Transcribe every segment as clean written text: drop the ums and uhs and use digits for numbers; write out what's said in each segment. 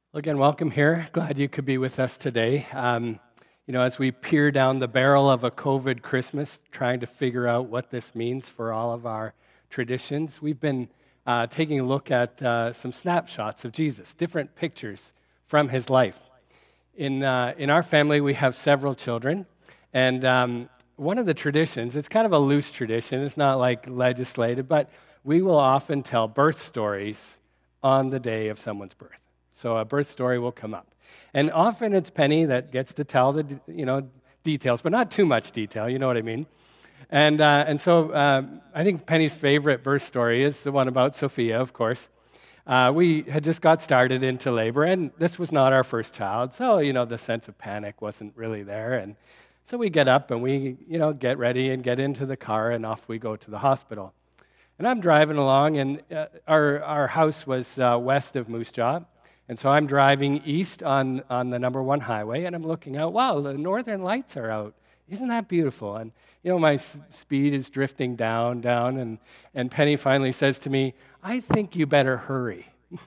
Well, again, welcome here. Glad you could be with us today. As we peer down the barrel of a COVID Christmas, trying to figure out what this means for all of our traditions, we've been taking a look at some snapshots of Jesus, different pictures from his life. In our family, we have several children, and one of the traditions, it's kind of a loose tradition, it's not like legislated, but we will often tell birth stories on the day of someone's birth. So a birth story will come up. And often it's Penny that gets to tell the details, but not too much detail, you know what I mean? And so I think Penny's favorite birth story is the one about Sophia, of course. We had just got started into labor, and this was not our first child, so, the sense of panic wasn't really there. And so we get up and we, get ready and get into the car, and off we go to the hospital. And I'm driving along, and our house was west of Moose Jaw. And so I'm driving east on the number 1 highway, and I'm looking out, wow, the northern lights are out. Isn't that beautiful? And, my speed is drifting down, and Penny finally says to me, I think you better hurry.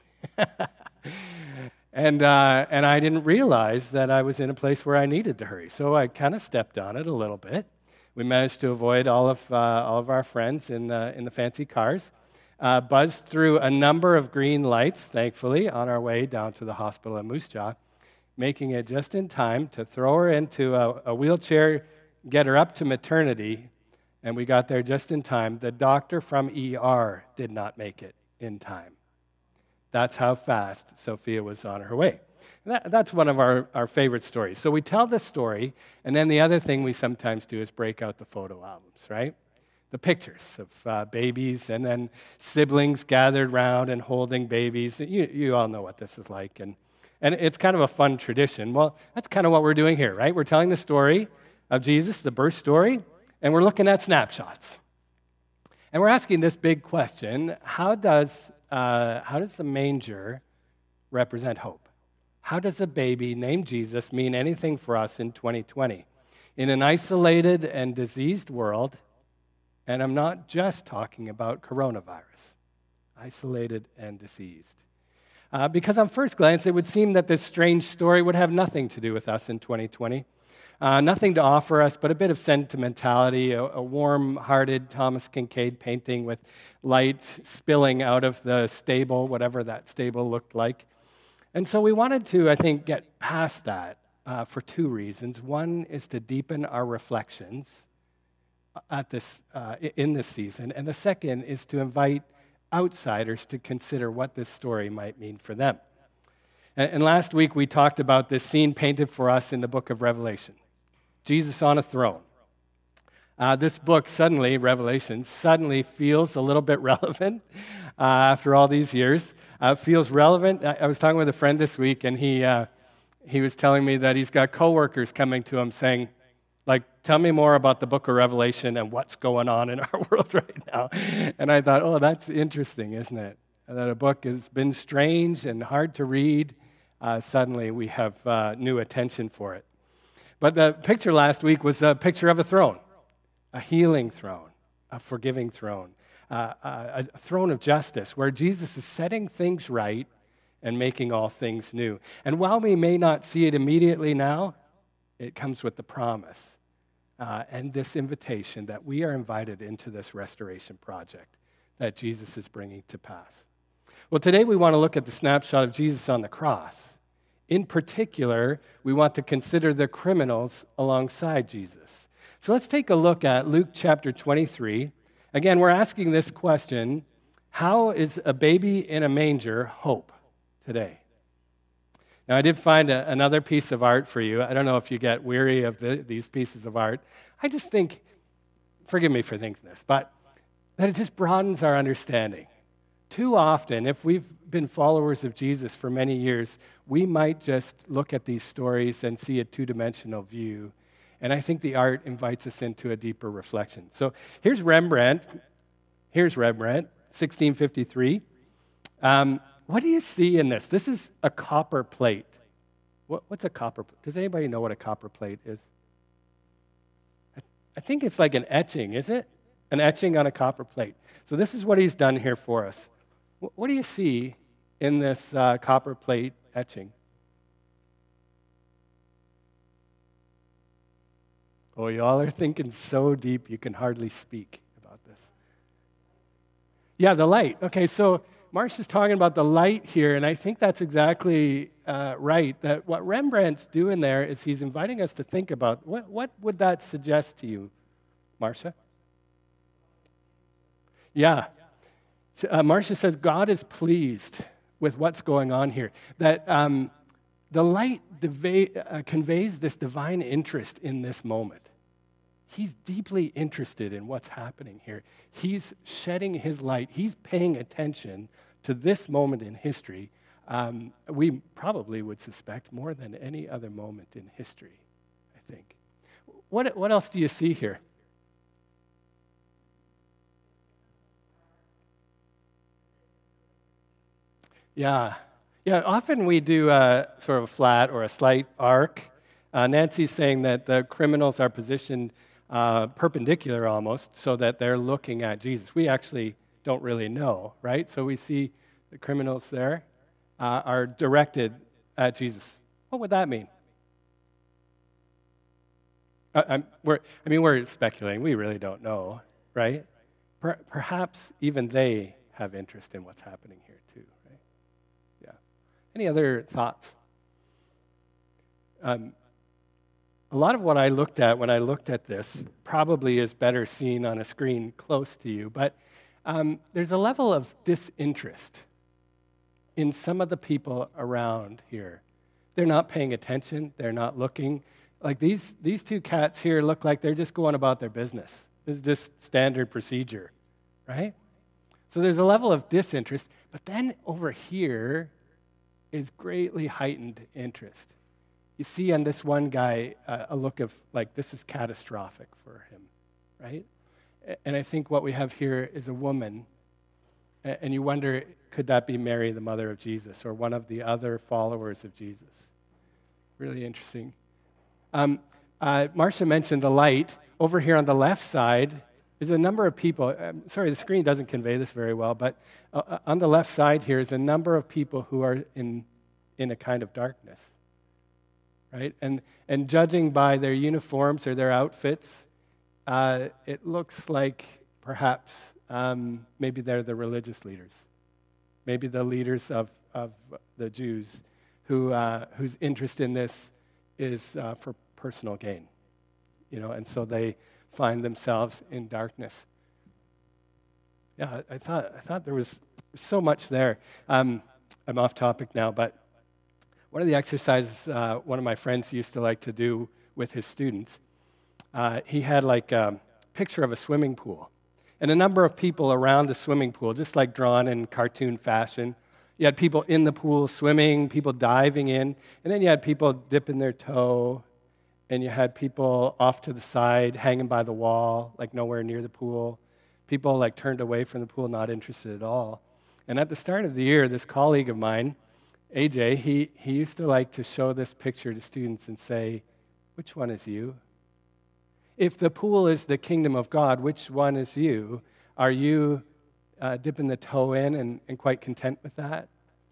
and I didn't realize that I was in a place where I needed to hurry. So I kind of stepped on it a little bit. We managed to avoid all of our friends in the fancy cars. Buzzed through a number of green lights, thankfully, on our way down to the hospital in Moose Jaw, making it just in time to throw her into a wheelchair, get her up to maternity, and we got there just in time. The doctor from ER did not make it in time. That's how fast Sophia was on her way. That's one of our favorite stories. So we tell the story, and then the other thing we sometimes do is break out the photo albums, right? The pictures of babies and then siblings gathered round and holding babies. You all know what this is like. And it's kind of a fun tradition. Well, that's kind of what we're doing here, right? We're telling the story of Jesus, the birth story, and we're looking at snapshots. And we're asking this big question, how does the manger represent hope? How does a baby named Jesus mean anything for us in 2020? In an isolated and diseased world, and I'm not just talking about coronavirus, isolated and diseased. Because on first glance, it would seem that this strange story would have nothing to do with us in 2020, nothing to offer us but a bit of sentimentality, a warm-hearted Thomas Kinkade painting with light spilling out of the stable, whatever that stable looked like. And so we wanted to, I think, get past that for 2 reasons. One is to deepen our reflections in this season, and the second is to invite outsiders to consider what this story might mean for them. And last week we talked about this scene painted for us in the book of Revelation, Jesus on a throne. This book Revelation, suddenly feels a little bit relevant after all these years. Feels relevant. I was talking with a friend this week, and he was telling me that he's got coworkers coming to him saying, tell me more about the book of Revelation and what's going on in our world right now. And I thought, oh, that's interesting, isn't it? That a book has been strange and hard to read. Suddenly we have new attention for it. But the picture last week was a picture of a throne, a healing throne, a forgiving throne, a throne of justice where Jesus is setting things right and making all things new. And while we may not see it immediately now, it comes with the promise and this invitation that we are invited into this restoration project that Jesus is bringing to pass. Well, today we want to look at the snapshot of Jesus on the cross. In particular, we want to consider the criminals alongside Jesus. So let's take a look at Luke chapter 23. Again, we're asking this question, how is a baby in a manger hope today? Now, I did find another piece of art for you. I don't know if you get weary of these pieces of art. I just think, forgive me for thinking this, but that it just broadens our understanding. Too often, if we've been followers of Jesus for many years, we might just look at these stories and see a two-dimensional view. And I think the art invites us into a deeper reflection. So here's Rembrandt. 1653. What do you see in this? This is a copper plate. What's a copper plate? Does anybody know what a copper plate is? I think it's like an etching, is it? An etching on a copper plate. So this is what he's done here for us. What do you see in this copper plate etching? Oh, you all are thinking so deep you can hardly speak about this. Yeah, the light. Okay, so Marcia's talking about the light here, and I think that's exactly right. That what Rembrandt's doing there is he's inviting us to think about what would that suggest to you, Marcia? Yeah. Marcia says God is pleased with what's going on here. That the light conveys this divine interest in this moment. He's deeply interested in what's happening here. He's shedding his light. He's paying attention to this moment in history. We probably would suspect more than any other moment in history, I think. What else do you see here? Yeah. Yeah, often we do sort of a flat or a slight arc. Nancy's saying that the criminals are positioned perpendicular almost so that they're looking at Jesus. We actually don't really know, right? So we see the criminals there are directed at Jesus. What would that mean? We're speculating. We really don't know, right? Perhaps even they have interest in what's happening here too, right? Yeah. Any other thoughts? A lot of what I looked at when I looked at this probably is better seen on a screen close to you, but there's a level of disinterest in some of the people around here. They're not paying attention. They're not looking. Like these two cats here look like they're just going about their business. This is just standard procedure, right? So there's a level of disinterest, but then over here is greatly heightened interest. You see on this one guy a look of like this is catastrophic for him, right? And I think what we have here is a woman, and you wonder, could that be Mary, the mother of Jesus, or one of the other followers of Jesus? Really interesting. Marcia mentioned the light. Over here on the left side, there's a number of people. Sorry, the screen doesn't convey this very well, but on the left side here is a number of people who are in a kind of darkness. Right? And judging by their uniforms or their outfits, it looks like perhaps maybe they're the religious leaders, maybe the leaders of the Jews whose interest in this is for personal gain, and so they find themselves in darkness. Yeah, I thought there was so much there. I'm off topic now, but one of the exercises one of my friends used to like to do with his students, he had like a picture of a swimming pool and a number of people around the swimming pool, just like drawn in cartoon fashion. You had people in the pool swimming, people diving in, and then you had people dipping their toe, and you had people off to the side, hanging by the wall, like nowhere near the pool. People like turned away from the pool, not interested at all. And at the start of the year, this colleague of mine, AJ, he used to like to show this picture to students and say, which one is you? If the pool is the kingdom of God, which one is you? Are you dipping the toe in and quite content with that?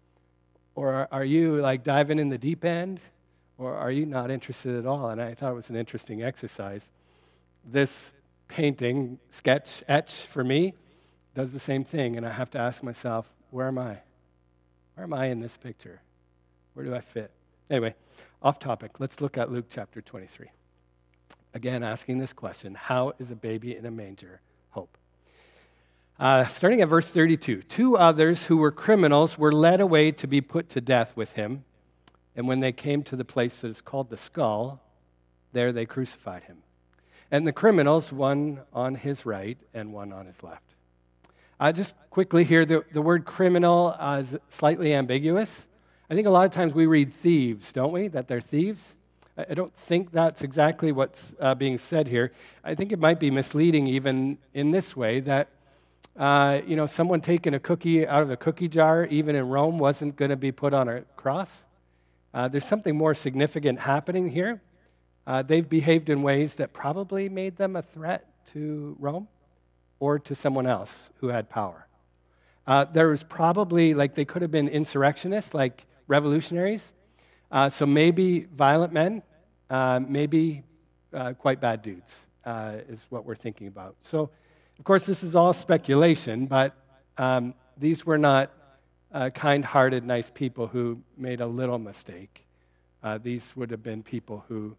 Or are you like diving in the deep end? Or are you not interested at all? And I thought it was an interesting exercise. This painting, sketch, etch for me does the same thing. And I have to ask myself, where am I? Where am I in this picture? Where do I fit? Anyway, off topic. Let's look at Luke chapter 23. Again, asking this question, how is a baby in a manger hope? Starting at verse 32, 2 others who were criminals were led away to be put to death with him. And when they came to the place that is called the Skull, there they crucified him. And the criminals, one on his right and one on his left. Just quickly here, the word criminal is slightly ambiguous. I think a lot of times we read thieves, don't we? That they're thieves. I don't think that's exactly what's being said here. I think it might be misleading even in this way that, someone taking a cookie out of a cookie jar, even in Rome, wasn't going to be put on a cross. There's something more significant happening here. They've behaved in ways that probably made them a threat to Rome or to someone else who had power. There was probably, they could have been insurrectionists, like revolutionaries. So maybe violent men, maybe quite bad dudes is what we're thinking about. So, of course, this is all speculation, but these were not kind-hearted, nice people who made a little mistake. These would have been people who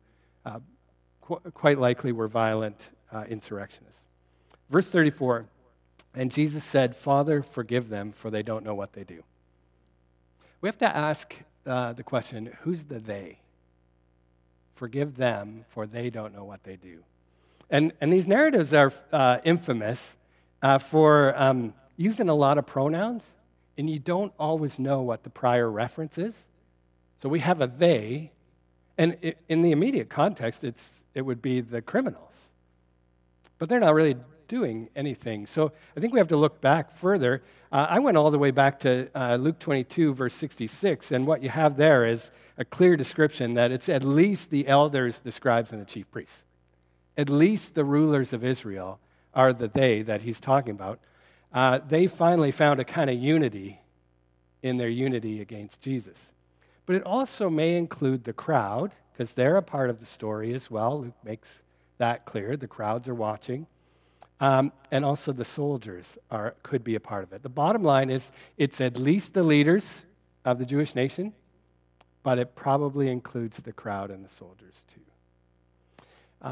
quite likely were violent insurrectionists. Verse 34, and Jesus said, Father, forgive them, for they don't know what they do. We have to ask the question, who's the they? Forgive them, for they don't know what they do. And these narratives are infamous for using a lot of pronouns, and you don't always know what the prior reference is. So we have a they, and in the immediate context, it would be the criminals. But they're not really doing anything. So I think we have to look back further. I went all the way back to Luke 22, verse 66, and what you have there is a clear description that it's at least the elders, the scribes, and the chief priests. At least the rulers of Israel are the they that he's talking about. They finally found a kind of unity in their unity against Jesus. But it also may include the crowd, because they're a part of the story as well. Luke makes that clear. The crowds are watching. And also the soldiers could be a part of it. The bottom line is it's at least the leaders of the Jewish nation, but it probably includes the crowd and the soldiers too.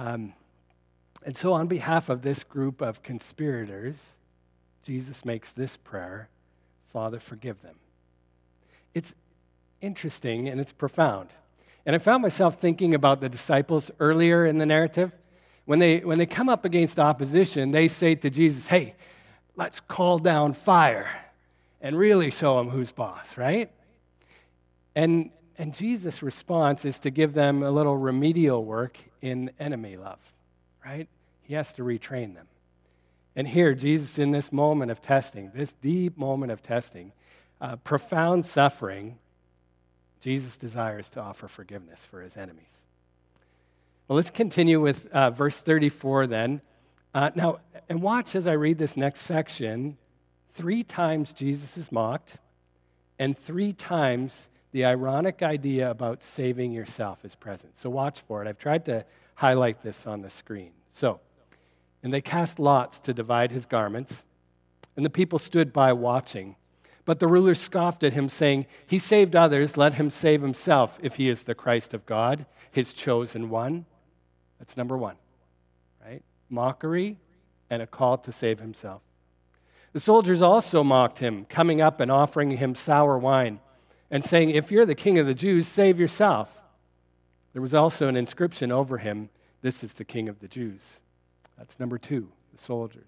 And so on behalf of this group of conspirators, Jesus makes this prayer, Father, forgive them. It's interesting and it's profound. And I found myself thinking about the disciples earlier in the narrative. When they come up against opposition, they say to Jesus, hey, let's call down fire and really show them who's boss, right? And Jesus' response is to give them a little remedial work in enemy love, right? He has to retrain them. And here, Jesus, in this moment of testing, this deep moment of testing, profound suffering, Jesus desires to offer forgiveness for his enemies. Well, let's continue with verse 34 then. Now, and watch as I read this next section. 3 times Jesus is mocked, and 3 times the ironic idea about saving yourself is present. So watch for it. I've tried to highlight this on the screen. So, and they cast lots to divide his garments, and the people stood by watching. But the rulers scoffed at him, saying, he saved others, let him save himself if he is the Christ of God, his chosen one. That's number 1, right? Mockery and a call to save himself. The soldiers also mocked him, coming up and offering him sour wine and saying, if you're the king of the Jews, save yourself. There was also an inscription over him, this is the king of the Jews. That's number 2, the soldiers.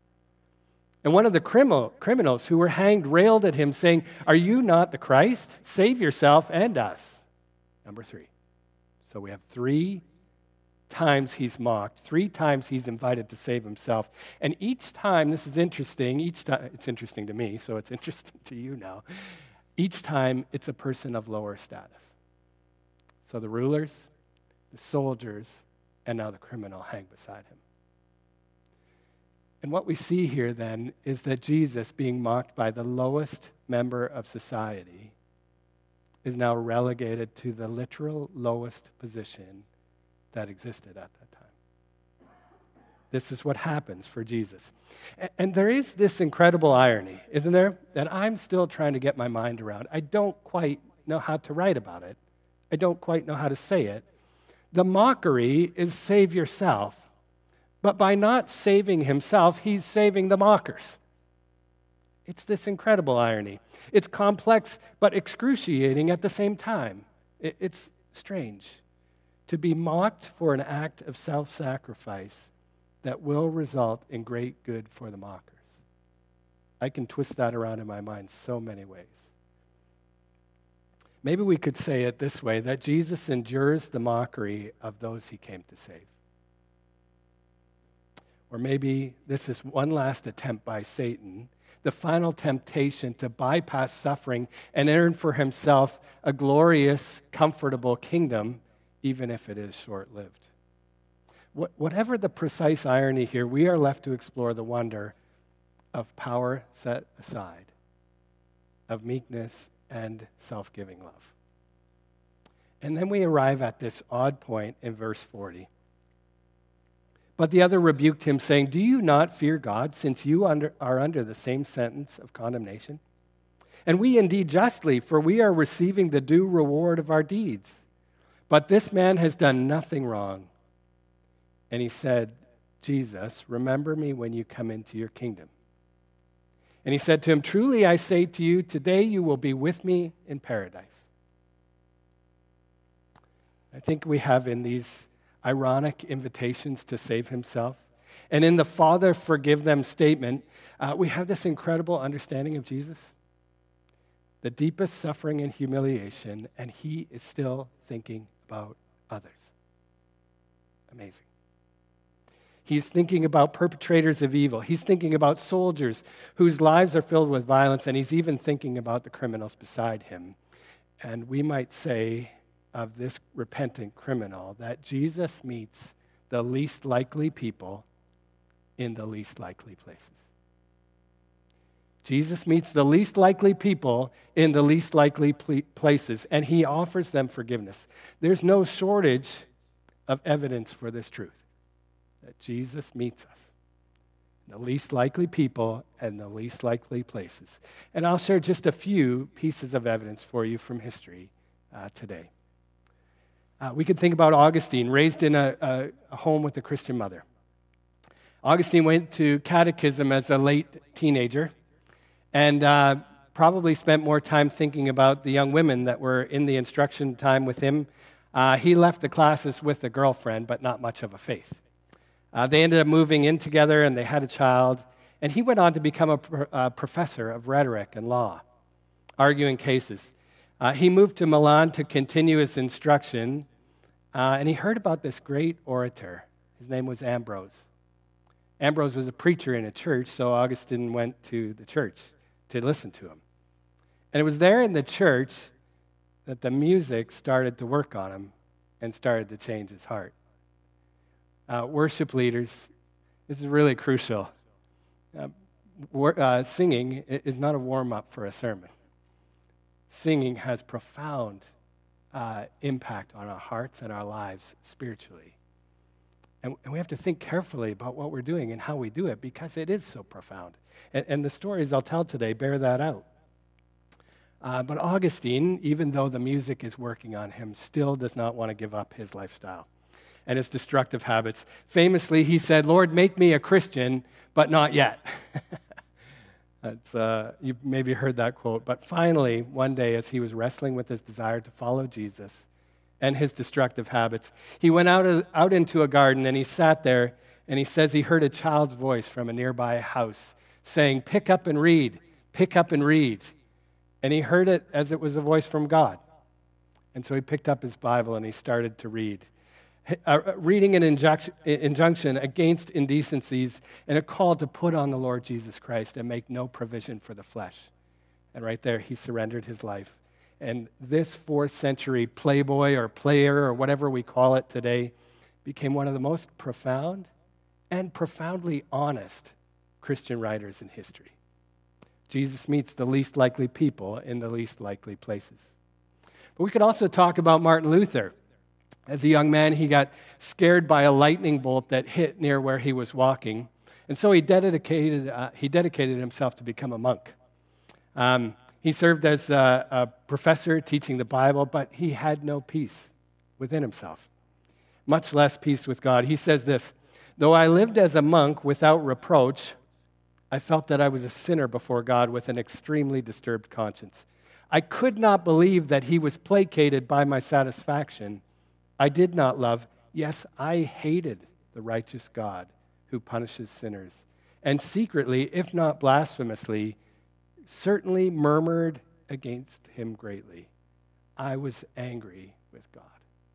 And one of the criminals who were hanged railed at him, saying, are you not the Christ? Save yourself and us. Number 3. So we have 3 times he's mocked, 3 times he's invited to save himself. And each time, this is interesting, it's interesting to me, so it's interesting to you now. Each time, it's a person of lower status. So the rulers, the soldiers, and now the criminal hang beside him. And what we see here then is that Jesus, being mocked by the lowest member of society, is now relegated to the literal lowest position that existed at that time. This is what happens for Jesus. And there is this incredible irony, isn't there, that I'm still trying to get my mind around. I don't quite know how to write about it. I don't quite know how to say it. The mockery is save yourself. But by not saving himself, he's saving the mockers. It's this incredible irony. It's complex but excruciating at the same time. It's strange to be mocked for an act of self-sacrifice that will result in great good for the mockers. I can twist that around in my mind so many ways. Maybe we could say it this way, that Jesus endures the mockery of those he came to save. Or maybe this is one last attempt by Satan, the final temptation to bypass suffering and earn for himself a glorious, comfortable kingdom, even if it is short-lived. Whatever the precise irony here, we are left to explore the wonder of power set aside, of meekness and self-giving love. And then we arrive at this odd point in verse 40. But the other rebuked him, saying, "Do you not fear God, since you are under the same sentence of condemnation? And we indeed justly, for we are receiving the due reward of our deeds. But this man has done nothing wrong." And he said, "Jesus, remember me when you come into your kingdom." And he said to him, "Truly I say to you, today you will be with me in paradise." I think we have in these ironic invitations to save himself, and in the Father forgive them statement, we have this incredible understanding of Jesus. The deepest suffering and humiliation, and he is still thinking about others. Amazing. He's thinking about perpetrators of evil. He's thinking about soldiers whose lives are filled with violence, and he's even thinking about the criminals beside him. And we might say of this repentant criminal that Jesus meets the least likely people in the least likely places. Jesus meets the least likely people in the least likely places, and he offers them forgiveness. There's no shortage of evidence for this truth, that Jesus meets us, the least likely people and the least likely places. And I'll share just a few pieces of evidence for you from history today. We could think about Augustine, raised in a home with a Christian mother. Augustine went to catechism as a late teenager and probably spent more time thinking about the young women that were in the instruction time with him. He left the classes with a girlfriend, but not much of a faith. They ended up moving in together, and they had a child. And he went on to become a professor of rhetoric and law, arguing cases. He moved to Milan to continue his instruction, and he heard about this great orator. His name was Ambrose. Ambrose was a preacher in a church, so Augustine went to the church to listen to him. And it was there in the church that the music started to work on him and started to change his heart. Worship leaders, this is really crucial. Singing is not a warm-up for a sermon. Singing has profound impact on our hearts and our lives spiritually. And we have to think carefully about what we're doing and how we do it, because it is so profound. And the stories I'll tell today bear that out. But Augustine, even though the music is working on him, still does not want to give up his lifestyle and his destructive habits. Famously, he said, "Lord, make me a Christian, but not yet." You've maybe heard that quote. But finally, one day, as he was wrestling with his desire to follow Jesus and his destructive habits, he went out into a garden, and he sat there, and he says he heard a child's voice from a nearby house saying, "Pick up and read, pick up and read." And he heard it as it was a voice from God. And so he picked up his Bible and he started to read. Reading an injunction against indecencies and a call to put on the Lord Jesus Christ and make no provision for the flesh. And right there, he surrendered his life. And this 4th century playboy or player or whatever we call it today became one of the most profound and profoundly honest Christian writers in history. Jesus meets the least likely people in the least likely places. But we could also talk about Martin Luther. As a young man, he got scared by a lightning bolt that hit near where he was walking, and so he dedicated himself to become a monk. He served as a professor teaching the Bible, but he had no peace within himself, much less peace with God. He says this, "Though I lived as a monk without reproach, I felt that I was a sinner before God with an extremely disturbed conscience. I could not believe that he was placated by my satisfaction. I did not love, yes, I hated the righteous God who punishes sinners, and secretly, if not blasphemously, certainly murmured against him greatly. I was angry with God.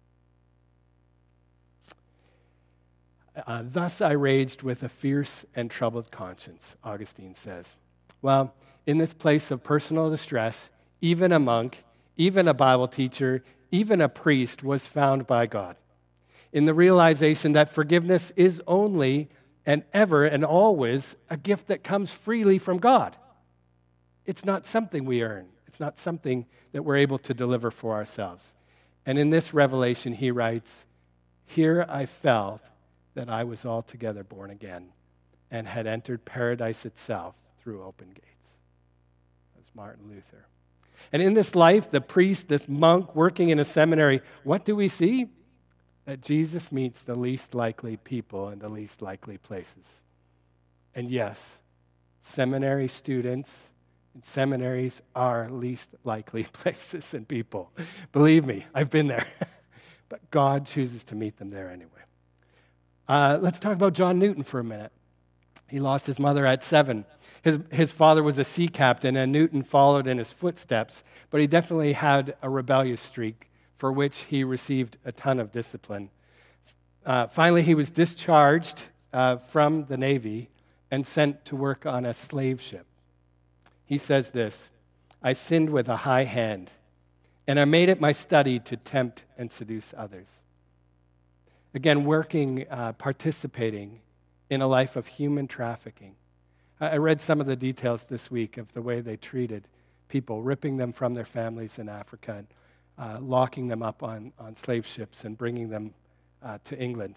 Thus I raged with a fierce and troubled conscience," Augustine says. Well, in this place of personal distress, even a monk, even a Bible teacher, even a priest was found by God in the realization that forgiveness is only and ever and always a gift that comes freely from God. It's not something we earn It's not something that we're able to deliver for ourselves. And in this revelation, he writes, "Here I felt that I was altogether born again and had entered paradise itself through open gates." That's Martin Luther. And in this life, the priest, this monk working in a seminary, what do we see? That Jesus meets the least likely people in the least likely places. And yes, seminary students and seminaries are least likely places and people. Believe me, I've been there. But God chooses to meet them there anyway. Let's talk about John Newton for a minute. He lost his mother at 7. His father was a sea captain, and Newton followed in his footsteps, but he definitely had a rebellious streak for which he received a ton of discipline. Finally, he was discharged from the Navy and sent to work on a slave ship. He says this, "I sinned with a high hand, and I made it my study to tempt and seduce others." Again, participating in a life of human trafficking. I read some of the details this week of the way they treated people, ripping them from their families in Africa, and locking them up on slave ships and bringing them to England.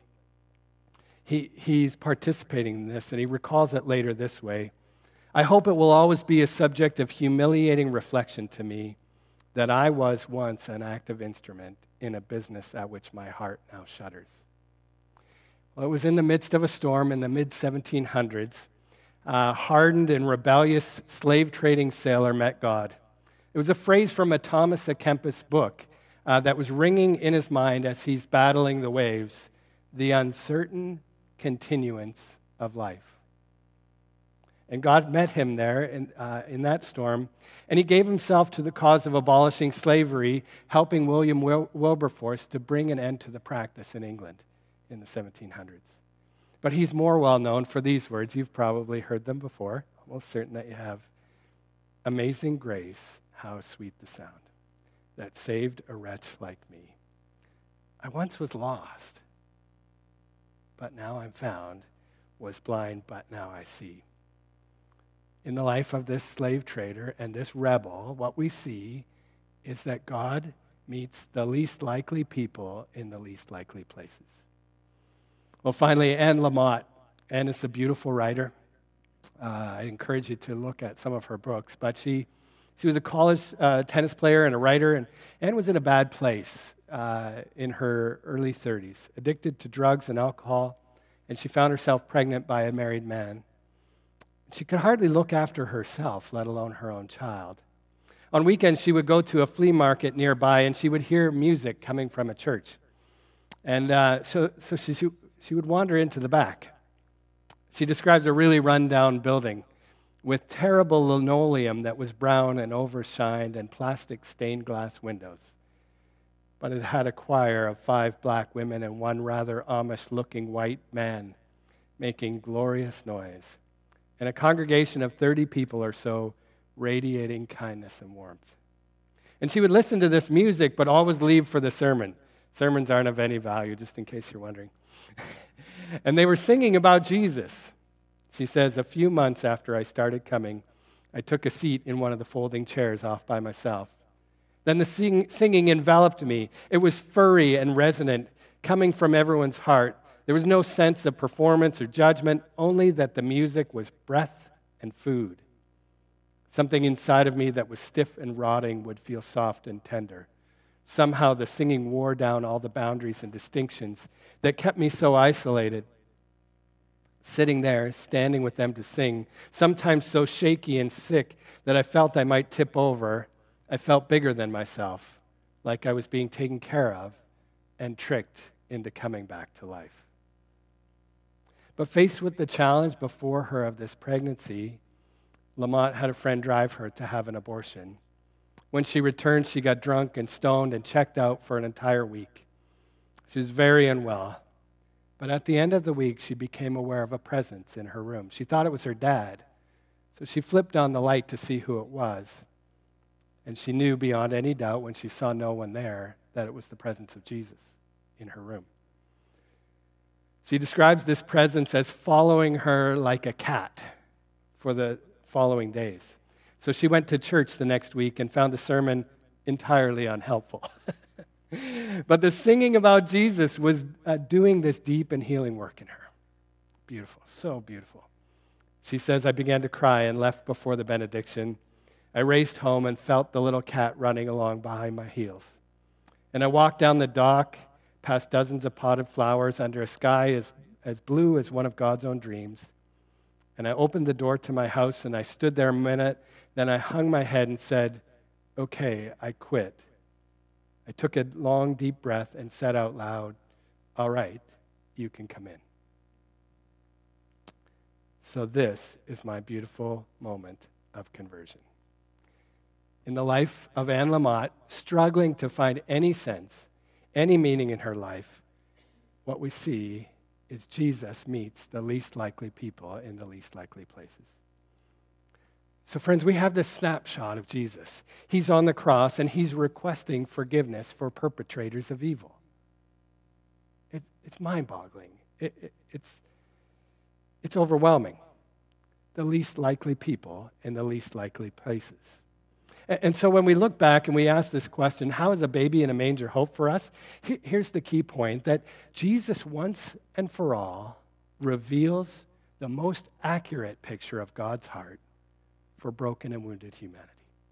He's participating in this, and he recalls it later this way. "I hope it will always be a subject of humiliating reflection to me that I was once an active instrument in a business at which my heart now shudders." Well, it was in the midst of a storm in the mid-1700s. A hardened and rebellious slave-trading sailor met God. It was a phrase from a Thomas à Kempis book that was ringing in his mind as he's battling the waves, the uncertain continuance of life. And God met him there in that storm, and he gave himself to the cause of abolishing slavery, helping William Wilberforce to bring an end to the practice in England in the 1700s. But he's more well known for these words. You've probably heard them before. Almost certain that you have. "Amazing grace, how sweet the sound that saved a wretch like me. I once was lost, but now I'm found, was blind, but now I see." In the life of this slave trader and this rebel, what we see is that God meets the least likely people in the least likely places. Well, finally, Anne Lamott. Anne is a beautiful writer. I encourage you to look at some of her books. But she was a college tennis player and a writer, and Anne was in a bad place in her early 30s, addicted to drugs and alcohol, and she found herself pregnant by a married man. She could hardly look after herself, let alone her own child. On weekends, she would go to a flea market nearby, and she would hear music coming from a church. And so she would wander into the back. She describes a really run-down building with terrible linoleum that was brown and overshined and plastic stained glass windows. But it had a choir of 5 black women and one rather Amish-looking white man making glorious noise, and a congregation of 30 people or so radiating kindness and warmth. And she would listen to this music, but always leave for the sermon. Sermons aren't of any value, just in case you're wondering. And they were singing about Jesus. She says, "A few months after I started coming, I took a seat in one of the folding chairs off by myself. Then the singing enveloped me. It was furry and resonant, coming from everyone's heart. There was no sense of performance or judgment, only that the music was breath and food. Something inside of me that was stiff and rotting would feel soft and tender. Somehow the singing wore down all the boundaries and distinctions that kept me so isolated. Sitting there, standing with them to sing, sometimes so shaky and sick that I felt I might tip over, I felt bigger than myself, like I was being taken care of and tricked into coming back to life." But faced with the challenge before her of this pregnancy, Lamont had a friend drive her to have an abortion. When she returned, she got drunk and stoned and checked out for an entire week. She was very unwell. But at the end of the week, she became aware of a presence in her room. She thought it was her dad, so she flipped on the light to see who it was. And she knew beyond any doubt when she saw no one there that it was the presence of Jesus in her room. She describes this presence as following her like a cat for the following days. So she went to church the next week and found the sermon entirely unhelpful. But the singing about Jesus was doing this deep and healing work in her. Beautiful, so beautiful. She says, I began to cry and left before the benediction. I raced home and felt the little cat running along behind my heels. And I walked down the dock, past dozens of potted flowers under a sky as blue as one of God's own dreams. And I opened the door to my house and I stood there a minute. Then I hung my head and said, okay, I quit. I took a long, deep breath and said out loud, all right, you can come in. So this is my beautiful moment of conversion. In the life of Anne Lamott, struggling to find any sense, any meaning in her life, what we see is Jesus meets the least likely people in the least likely places. So friends, we have this snapshot of Jesus. He's on the cross and he's requesting forgiveness for perpetrators of evil. It's mind-boggling. It's overwhelming. The least likely people in the least likely places. And so when we look back and we ask this question, how is a baby in a manger hope for us? Here's the key point, that Jesus once and for all reveals the most accurate picture of God's heart for broken and wounded humanity.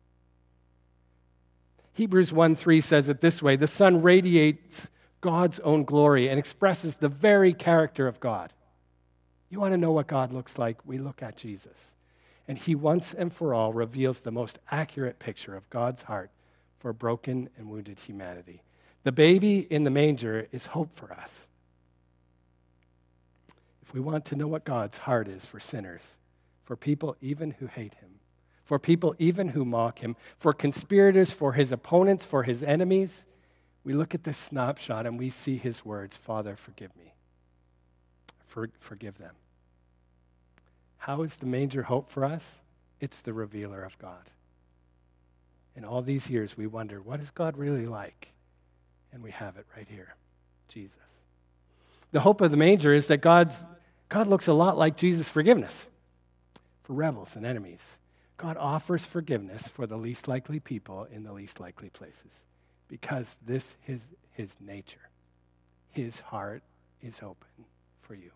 Hebrews 1:3 says it this way, the Son radiates God's own glory and expresses the very character of God. You want to know what God looks like? We look at Jesus. And he once and for all reveals the most accurate picture of God's heart for broken and wounded humanity. The baby in the manger is hope for us. If we want to know what God's heart is for sinners, for people even who hate him, for people even who mock him, for conspirators, for his opponents, for his enemies, we look at this snapshot and we see his words, Father, forgive me. Forgive them. How is the manger hope for us? It's the revealer of God. In all these years, we wonder, what is God really like? And we have it right here, Jesus. The hope of the manger is that God looks a lot like Jesus' forgiveness for rebels and enemies. God offers forgiveness for the least likely people in the least likely places because this is his nature. His heart is open for you.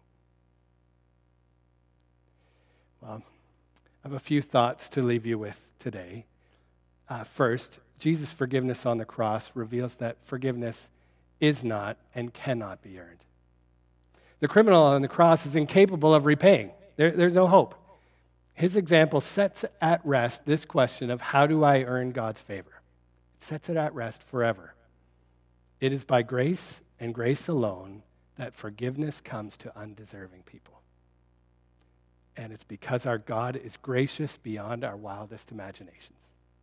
Well, I have a few thoughts to leave you with today. First, Jesus' forgiveness on the cross reveals that forgiveness is not and cannot be earned. The criminal on the cross is incapable of repaying. There's no hope. His example sets at rest this question of how do I earn God's favor? It sets it at rest forever. It is by grace and grace alone that forgiveness comes to undeserving people. And it's because our God is gracious beyond our wildest imaginations.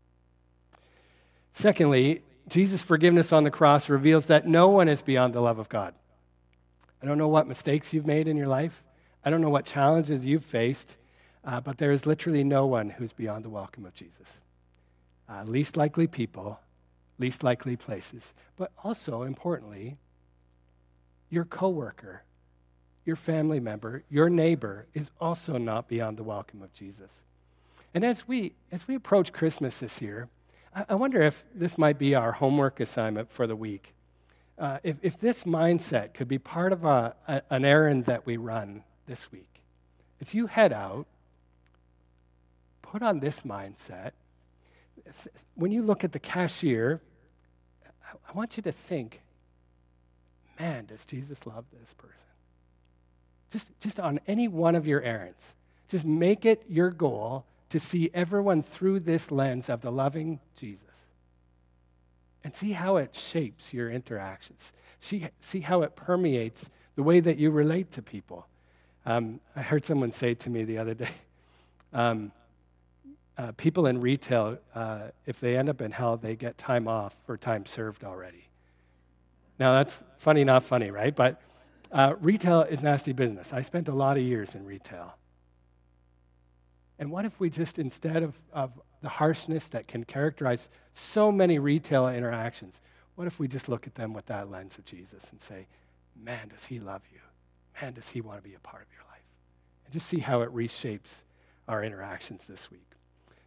Secondly, Jesus' forgiveness on the cross reveals that no one is beyond the love of God. I don't know what mistakes you've made in your life. I don't know what challenges you've faced, but there is literally no one who's beyond the welcome of Jesus. Least likely people, least likely places, but also, importantly, your coworker, your family member, your neighbor is also not beyond the welcome of Jesus. And as we approach Christmas this year, I wonder if this might be our homework assignment for the week. If this mindset could be part of an errand that we run this week. As you head out, put on this mindset. When you look at the cashier, I want you to think, man, does Jesus love this person? Just on any one of your errands. Just make it your goal to see everyone through this lens of the loving Jesus. And see how it shapes your interactions. See how it permeates the way that you relate to people. I heard someone say to me the other day, people in retail, if they end up in hell, they get time off for time served already. Now that's funny, not funny, right? But retail is nasty business. I spent a lot of years in retail. And what if we just, instead of the harshness that can characterize so many retail interactions, what if we just look at them with that lens of Jesus and say, man, does he love you? Man, does he want to be a part of your life? And just see how it reshapes our interactions this week.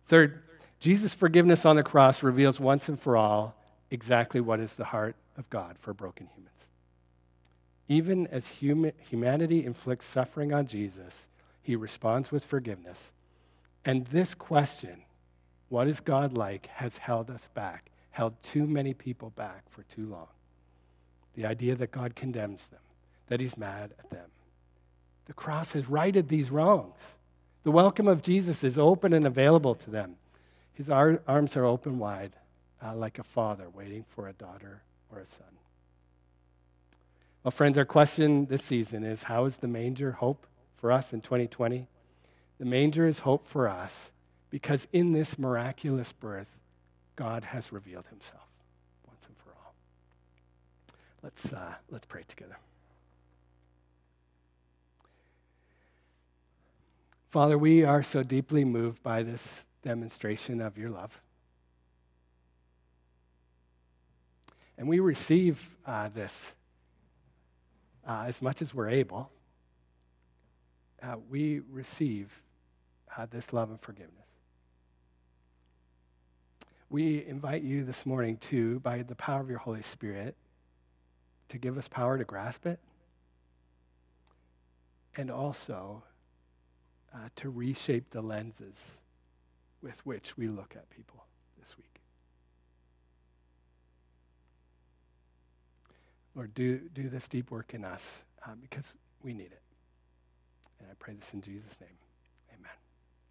Third, Jesus' forgiveness on the cross reveals once and for all exactly what is the heart of God for broken humans. Even as humanity inflicts suffering on Jesus, he responds with forgiveness. And this question, what is God like, has held us back, held too many people back for too long. The idea that God condemns them, that he's mad at them. The cross has righted these wrongs. The welcome of Jesus is open and available to them. His arms are open wide, like a father waiting for a daughter or a son. Well, friends, our question this season is, how is the manger hope for us in 2020? The manger is hope for us because in this miraculous birth, God has revealed himself once and for all. Let's pray together. Father, we are so deeply moved by this demonstration of your love. And we receive this as much as we're able. We receive this love and forgiveness. We invite you this morning to, by the power of your Holy Spirit, to give us power to grasp it, and also to reshape the lenses with which we look at people this week. Lord, do this deep work in us because we need it. And I pray this in Jesus' name. Amen.